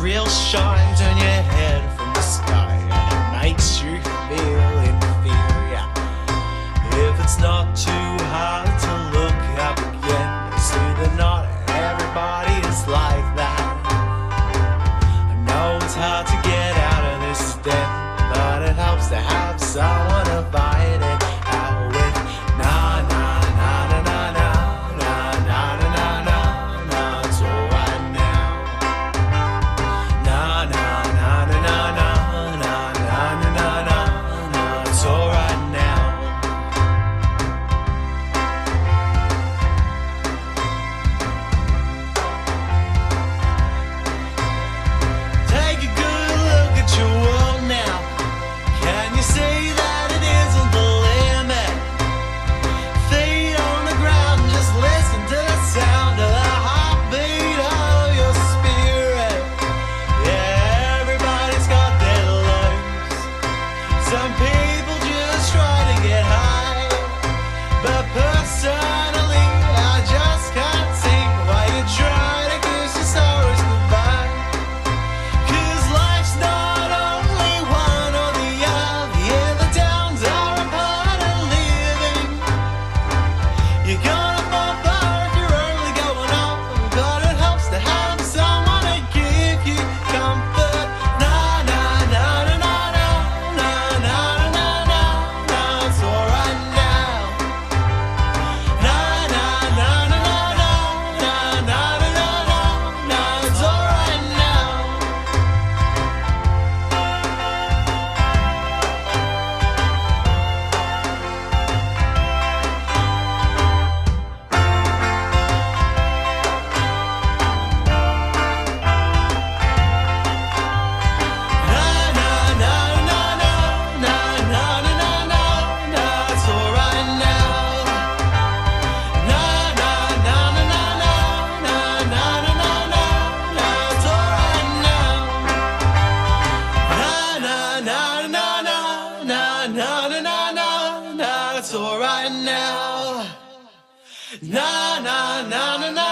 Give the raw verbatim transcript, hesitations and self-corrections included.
real shine, turn your head from the sky, and it makes you feel inferior. If it's not too hard to look up again, you see that not everybody is like that. I know it's hard to get out of this debt, but it helps to have someone to fight it out with. Nah, nah, nah, nah, nah, nah, nah, nah, nah, nah, nah, it's alright now. Nah, nah, nah, nah, nah, nah, nah, nah, nah, nah, nah, it's alright now. Take a good look at your world now. Can you see that it isn't the limit? Feet on the ground, just listen to the sound of the heartbeat of your spirit. Yeah, everybody's got their lows. Some people just try to get high, but personally, I just can't see why you try to kiss your sorrows goodbye. 'Cause life's not only one or the other. Yeah, the downs are a part of living. You're gonna fall far if you're only going up, but it helps to have someone to give you comfort. Nah, nah, nah, nah, nah, nah, nah, nah, nah, nah, nah, it's alright now. Nah, nah, nah, nah, nah, nah, nah, nah, nah, nah, nah, it's alright now. Nah, nah, nah, nah, nah, nah, nah, nah, nah, nah, it's alright now. Nah, nah, nah, nah, nah, nah, nah, nah, nah, nah, it's alright now. Nah, nah, nah, nah, nah, nah, nah, nah, nah, nah, it's alright now. Nah, nah, nah, nah, nah.